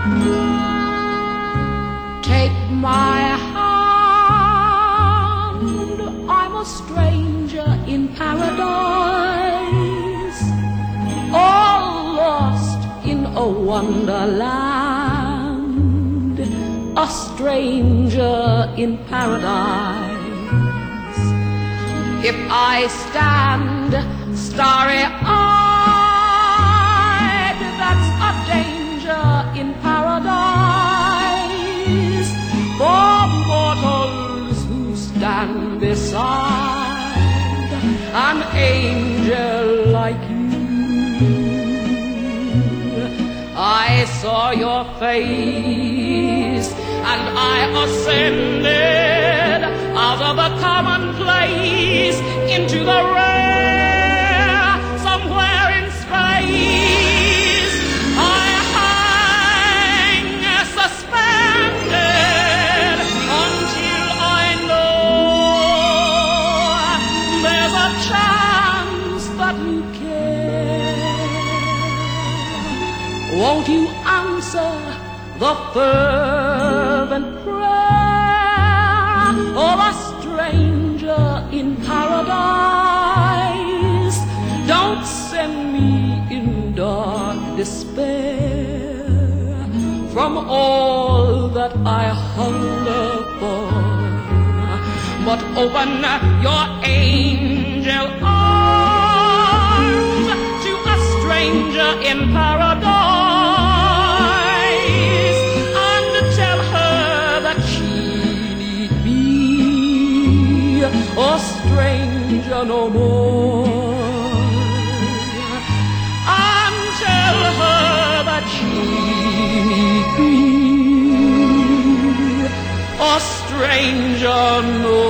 Take my hand, I'm a stranger in paradise, all lost in a wonderland, a stranger in paradise. If I stand starry-eyed, that's a danger in paradise for mortals who stand beside an angel like you. I saw your face and I ascended out of the commonplace into the rare somewhere in space. I hang suspended until I know there's a chance that you care. Won't you answer the fervent prayer of a stranger in paradise? Don't send me in dark despair from all that I hunger for, but open your angel arms to a stranger in paradise and tell her that she need me, a stranger no more, and tell her that she need me, a stranger no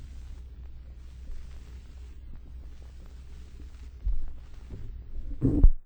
more.